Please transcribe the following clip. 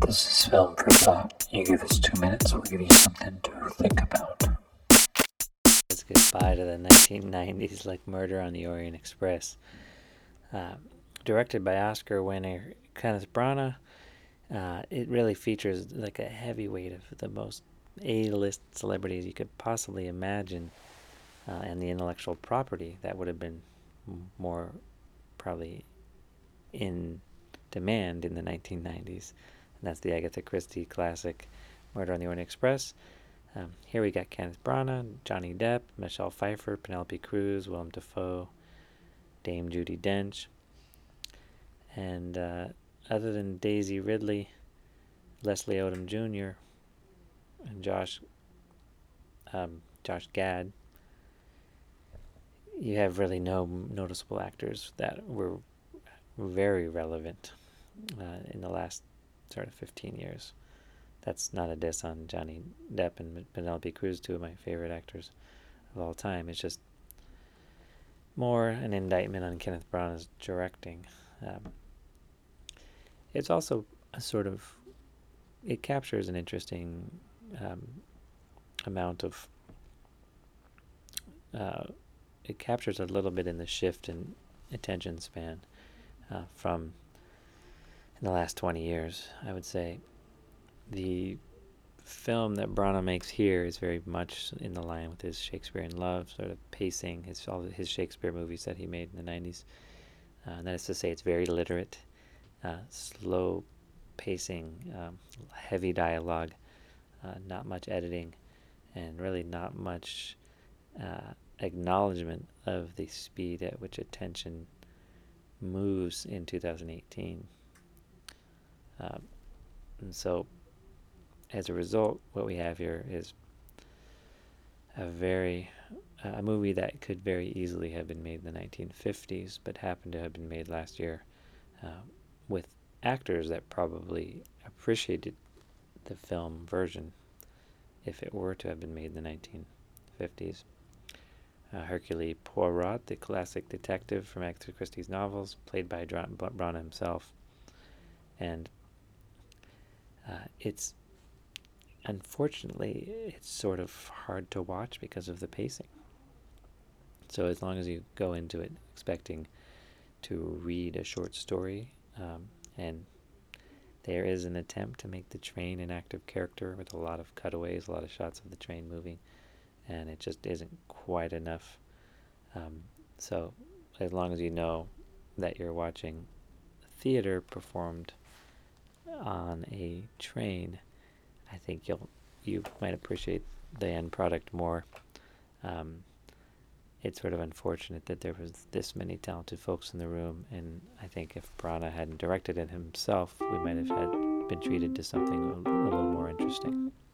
This is Film for Thought. You give us 2 minutes, we'll give you something to think about. Let's goodbye to the 1990s like Murder on the Orient Express. Directed by Oscar winner Kenneth Branagh, it really features like a heavyweight of the most A-list celebrities you could possibly imagine, and the intellectual property that would have been more probably in demand in the 1990s. And that's the Agatha Christie classic Murder on the Orient Express. Here we got Kenneth Branagh, Johnny Depp, Michelle Pfeiffer, Penelope Cruz, Willem Dafoe, Dame Judi Dench. And other than Daisy Ridley, Leslie Odom Jr., and Josh Gad, you have really no noticeable actors that were very relevant in the last sort of 15 years. That's not a diss on Johnny Depp and Penelope Cruz, two of my favorite actors of all time. It's just more an indictment on Kenneth Branagh's directing. It's also a sort of, it captures an interesting amount of, it captures a little bit in the shift in attention span from in the last 20 years, I would say. The film that Branagh makes here is very much in the line with his Shakespeare in Love sort of pacing, all his Shakespeare movies that he made in the 90s. And that is to say, it's very literate, slow pacing, heavy dialogue, not much editing, and really not much acknowledgement of the speed at which attention moves in 2018. And so, as a result, what we have here is a movie that could very easily have been made in the 1950s, but happened to have been made last year with actors that probably appreciated the film version if it were to have been made in the 1950s. Hercule Poirot, the classic detective from Agatha Christie's novels, played by Branagh himself. And unfortunately, it's sort of hard to watch because of the pacing. So as long as you go into it expecting to read a short story, and there is an attempt to make the train an active character with a lot of cutaways, a lot of shots of the train moving, and it just isn't quite enough. So as long as you know that you're watching theater performed on a train, I think you might appreciate the end product more. It's sort of unfortunate that there was this many talented folks in the room, and I think if Branagh hadn't directed it himself, we might have been treated to something a little more interesting.